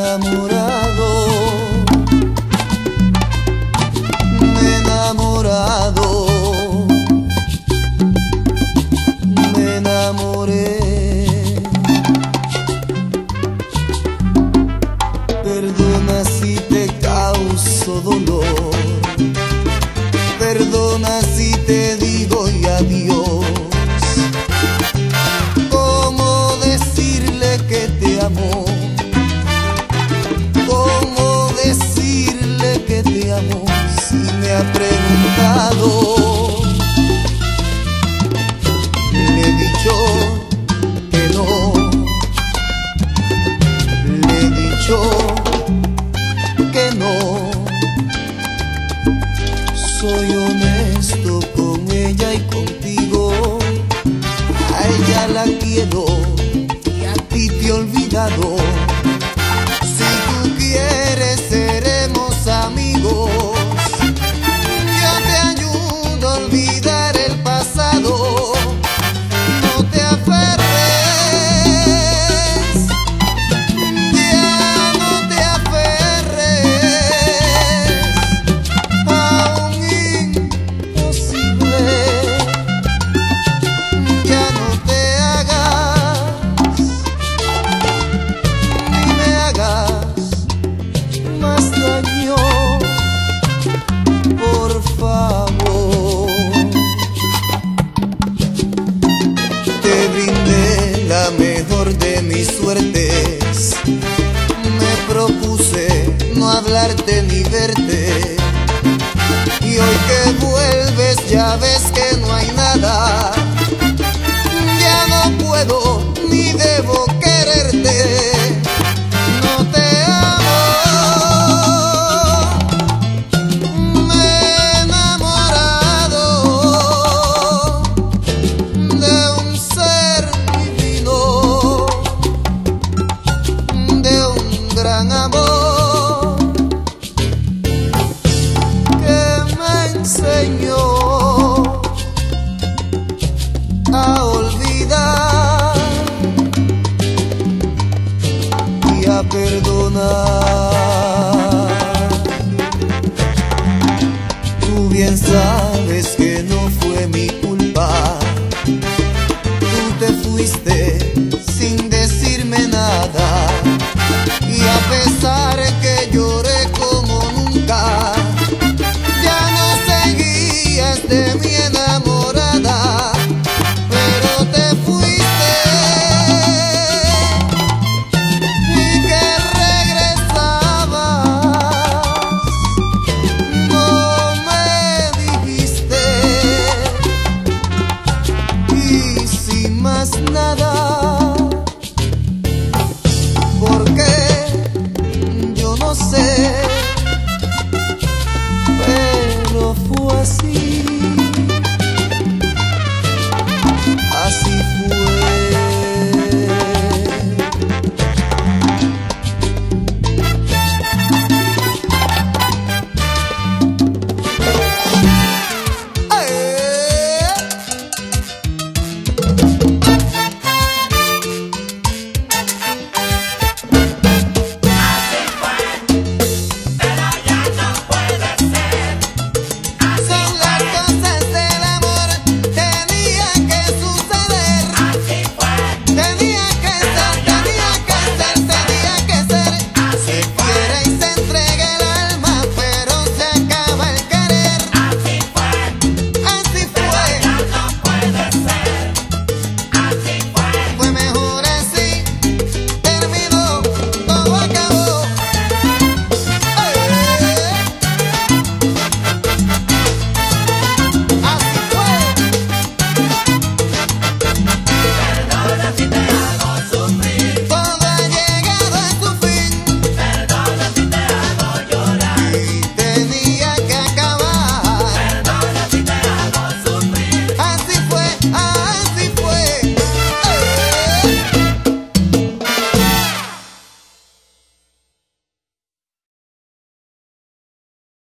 enamorado, me he enamorado, me enamoré. Perdona si te causo dolor, perdona si te digo y adiós. ¿Cómo decirle que te amo? ¿Cómo decirle que te amo si me ha preguntado? Le he dicho que no, le he dicho que no. Soy honesto con ella y contigo. A ella la quiero y a ti te he olvidado. Si tú quieres seremos amigos. Yo te ayudo a olvidar el pasado. No te aferres, ya no te aferres a un imposible. Ya no te hagas ni me hagas más daño, por favor. Te brindé la mejor de mis suertes. Me propuse no hablarte ni verte. Y hoy que vuelves ya ves que no hay nada. Ya no puedo ni debo quererte. No te amo. Me he enamorado de un ser divino, de un gran amor que me enseñó a olvidar y a perdonar. Tú bien sabes que no fue mi culpa. Tú te fuiste